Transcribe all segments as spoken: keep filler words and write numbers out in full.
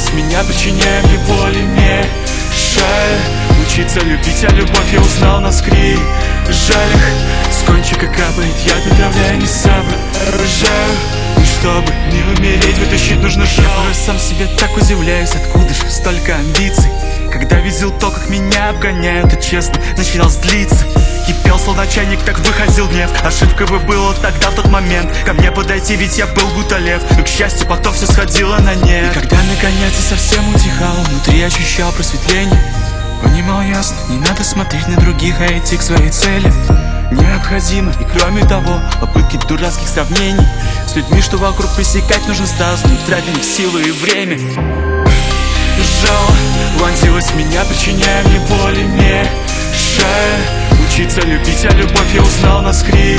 Вонзилась меня, причиняя мне боль и мешая учиться любить, а любовь я узнал на скрижалях. С кончика капает яд, отравляя, не соображаю. И чтобы не умереть, вытащить нужно жало. Я сам себе так удивляюсь, откуда же столько амбиций. Когда видел то, как меня обгоняют, и честно начинал злиться. Кипел словно чайник, так выходил гнев. Ошибкой бы было тогда, в тот момент, ко мне подойти, ведь я был будто лев. Но, к счастью, потом все сходило на нет. И когда наконец я совсем утихал, внутри ощущал просветление. Понимал ясно, не надо смотреть на других, а идти к своей цели необходимо. И кроме того, попытки дурацких сравнений с людьми, что вокруг, пресекать нужно сразу, не тратя их силы и время. Жало вонзилась в меня, причиняя мне боль и мешая учиться любить, а любовь я узнал на скрижалях.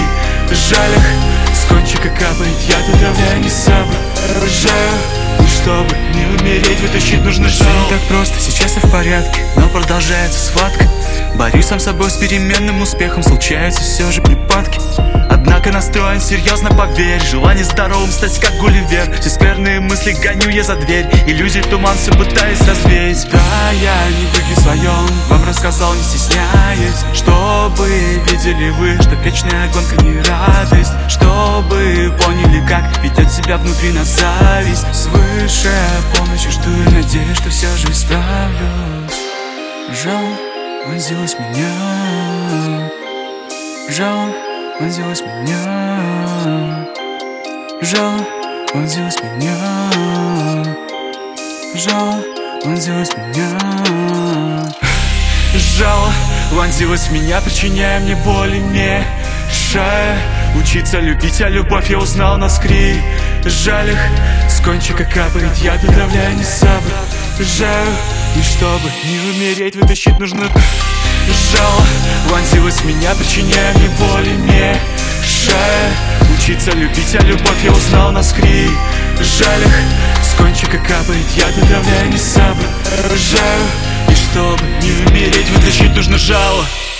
С кончика капает яд, отравляя, не соображаю. И чтобы не умереть, вытащить нужно жало. Не так просто, сейчас я в порядке, но продолжается схватка. Борюсь сам собой с переменным успехом, случаются все же припадки. Однако настроен серьезно, поверь, желание здоровым стать как Гулливер. Все скверные мысли гоню я за дверь, иллюзий туман все пытаюсь развеять. Да, я не в своем вам рассказал, не стесняясь, чтобы видели вы, что вечная гонка не радость. Чтобы поняли, как ведет себя внутри нас зависть. Свыше полночи жду и надеюсь, что все же исправлюсь. Жало вонзилась в меня, жало вонзилась в меня, жало вонзилась в меня, жало вонзилась в меня. Жало вонзилась в меня, причиняя мне боль и мешая учиться любить, а любовь я узнал на скрижалях. С кончика капает яд, отравляя, не соображаю. И чтобы не умереть, вытащить нужно жало вонзилась в меня, причиняя мне боль и мешая учиться любить, а любовь я узнал на скрижалях. С кончика капает яд, отравляя, не соображаю. И чтобы не умереть, вытащить нужно жало.